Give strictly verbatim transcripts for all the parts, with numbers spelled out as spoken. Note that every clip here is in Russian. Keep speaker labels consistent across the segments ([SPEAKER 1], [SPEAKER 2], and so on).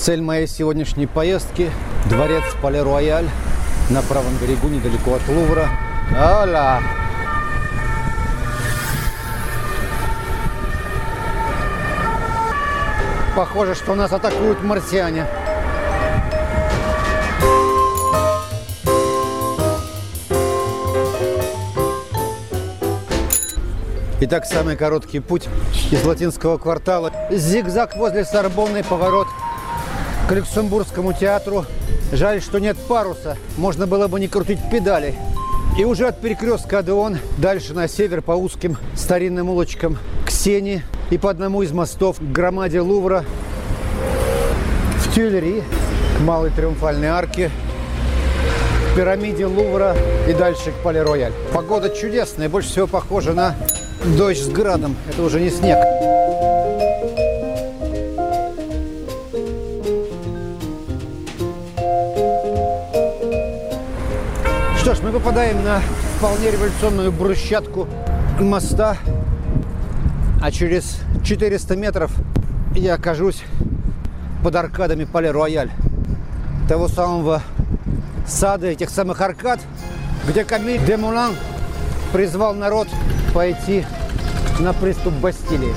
[SPEAKER 1] Цель моей сегодняшней поездки – дворец Пале-Рояль на правом берегу, недалеко от Лувра. Оля! Похоже, что нас атакуют марсиане. Итак, самый короткий путь из латинского квартала. Зигзаг возле Сорбонны, поворот к Люксембургскому театру. Жаль, что нет паруса. Можно было бы не крутить педали. И уже от перекрестка Адеон дальше на север по узким старинным улочкам к Сене и по одному из мостов к громаде Лувра, в Тюильри, к Малой Триумфальной арке, к пирамиде Лувра и дальше к Пале-Рояль. Погода чудесная, больше всего похожа на дождь с градом. Это уже не снег. Что ж, мы попадаем на вполне революционную брусчатку моста, а через четыреста метров я окажусь под аркадами Пале-Рояль, того самого сада, этих самых аркад, где Камиль де Мулан призвал народ пойти на приступ Бастилии.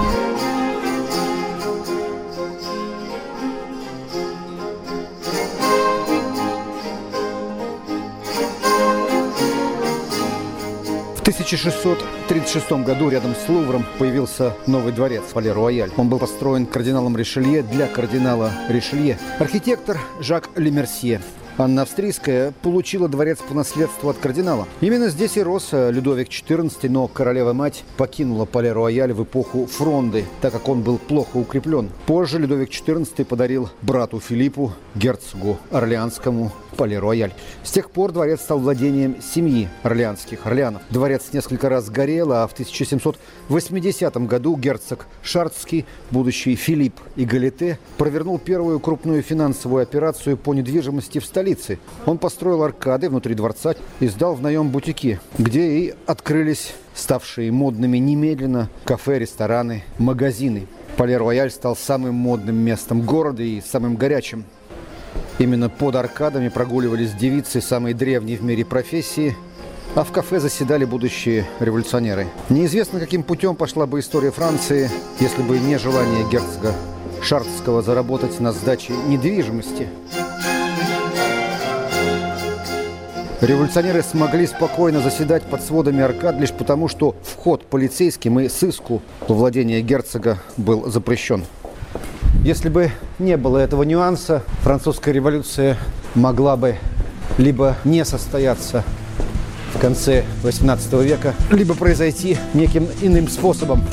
[SPEAKER 1] В тысяча шестьсот тридцать шестом году рядом с Лувром появился новый дворец Пале-Рояль. Он был построен кардиналом Ришелье для кардинала Ришелье. Архитектор Жак Лемерсье. Анна Австрийская получила дворец по наследству от кардинала. Именно здесь и рос Людовик четырнадцатый, но королева-мать покинула Пале-Рояль в эпоху Фронды, так как он был плохо укреплен. Позже Людовик четырнадцатый подарил брату Филиппу, герцогу Орлеанскому, Пале-Рояль. С тех пор дворец стал владением семьи орлеанских орлеанов. Дворец несколько раз горел, а в тысяча семьсот восьмидесятом году герцог Шардский, будущий Филипп Игалите, провернул первую крупную финансовую операцию по недвижимости в столице. Он построил аркады внутри дворца и сдал в наем бутики, где и открылись ставшие модными немедленно кафе, рестораны, магазины. Пале-Рояль стал самым модным местом города и самым горячим. Именно под аркадами прогуливались девицы самой древней в мире профессии, а в кафе заседали будущие революционеры. Неизвестно, каким путем пошла бы история Франции, если бы не желание герцога Шардского заработать на сдаче недвижимости. Революционеры смогли спокойно заседать под сводами аркад лишь потому, что вход полицейским и сыску во владение герцога был запрещен. Если бы не было этого нюанса, французская революция могла бы либо не состояться в конце восемнадцатого века, либо произойти неким иным способом.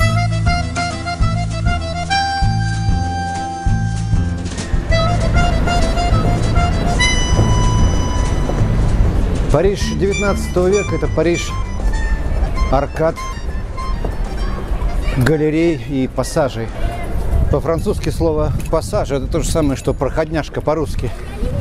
[SPEAKER 1] Париж девятнадцатого века – это Париж аркад, галерей и пассажей. По-французски слово «пассаж» – это то же самое, что «проходняшка» по-русски.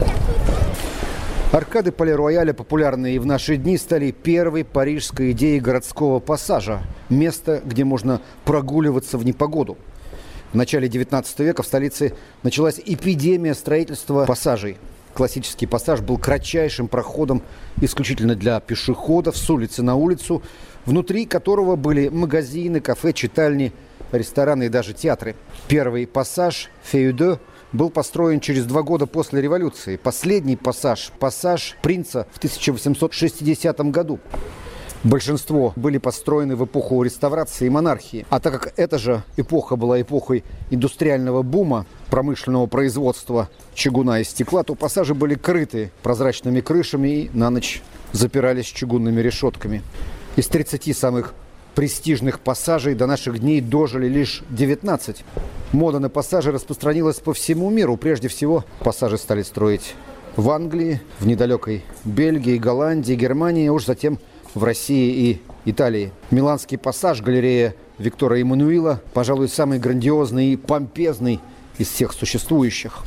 [SPEAKER 1] Аркады Пале-Рояля, популярные и в наши дни, стали первой парижской идеей городского пассажа – место, где можно прогуливаться в непогоду. В начале девятнадцатого века в столице началась эпидемия строительства пассажей. Классический пассаж был кратчайшим проходом исключительно для пешеходов с улицы на улицу, внутри которого были магазины, кафе, читальни, рестораны и даже театры. Первый пассаж Феюде был построен через два года после революции. Последний пассаж, пассаж Принца в тысяча восемьсот шестидесятом году. Большинство были построены в эпоху реставрации и монархии. А так как эта же эпоха была эпохой индустриального бума, промышленного производства чугуна и стекла, то пассажи были крыты прозрачными крышами и на ночь запирались чугунными решетками. Из тридцати самых престижных пассажей до наших дней дожили лишь девятнадцать. Мода на пассажи распространилась по всему миру. Прежде всего, пассажи стали строить в Англии, в недалекой Бельгии, Голландии, Германии, а уж затем в России и Италии. Миланский пассаж, галерея Виктора Эммануила, пожалуй, самый грандиозный и помпезный из всех существующих.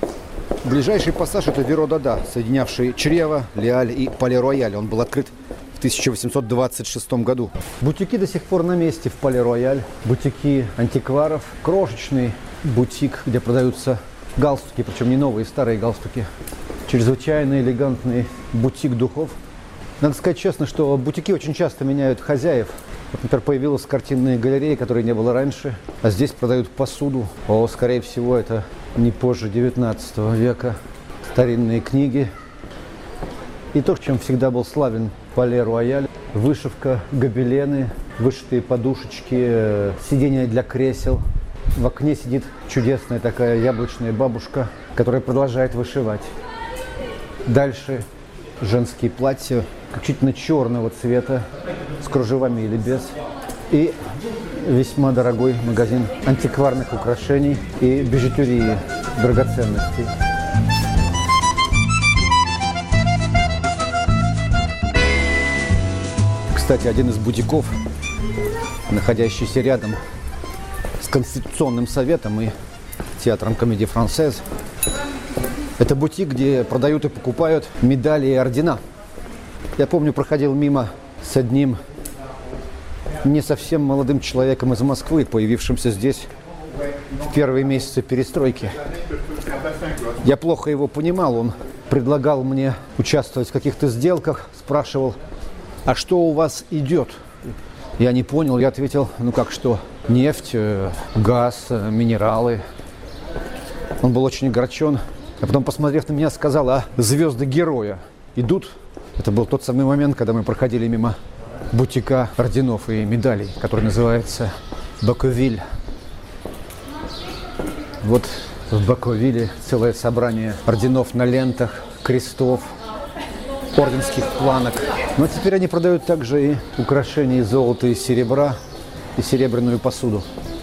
[SPEAKER 1] Ближайший пассаж – это Веро-Дада, соединявший Чрево, Леаль и Пале-Рояль. Он был открыт в тысяча восемьсот двадцать шестом году. Бутики до сих пор на месте в Пале-Рояль. Бутики антикваров. Крошечный бутик, где продаются галстуки, причем не новые, старые галстуки. Чрезвычайно элегантный бутик духов. Надо сказать честно, что бутики очень часто меняют хозяев. Вот, например, появилась картинная галерея, которой не было раньше, а здесь продают посуду. О, скорее всего, это не позже девятнадцатого века. Старинные книги. И то, чем всегда был славен Пале-Рояль. Вышивка, гобелены, вышитые подушечки, сиденья для кресел. В окне сидит чудесная такая яблочная бабушка, которая продолжает вышивать. Дальше женские платья, исключительно черного цвета, с кружевами или без. И весьма дорогой магазин антикварных украшений и бижутерии, драгоценностей. Кстати, один из бутиков, находящийся рядом с Конституционным советом и театром Комедии Франсез, это бутик, где продают и покупают медали и ордена. Я помню, проходил мимо с одним не совсем молодым человеком из Москвы, появившимся здесь в первые месяцы перестройки. Я плохо его понимал, он предлагал мне участвовать в каких-то сделках, спрашивал, а что у вас идет? Я не понял, я ответил, ну как что, нефть, газ, минералы. Он был очень огорчен. А потом, посмотрев на меня, сказал, а звезды героя идут? Это был тот самый момент, когда мы проходили мимо бутика орденов и медалей, который называется Бакувиль. Вот в Бакувиле целое собрание орденов на лентах, крестов, орденских планок. Но теперь они продают также и украшения из золота и серебра, и серебряную посуду.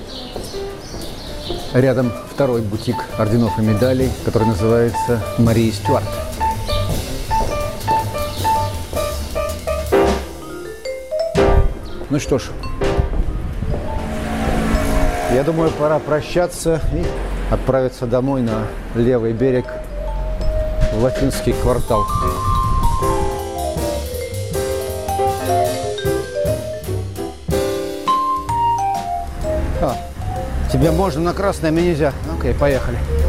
[SPEAKER 1] Рядом второй бутик орденов и медалей, который называется Мария Стюарт. Ну что ж, я думаю, пора прощаться и отправиться домой на левый берег, в Латинский квартал. А, тебе можно на красное, а мне нельзя. Окей, поехали.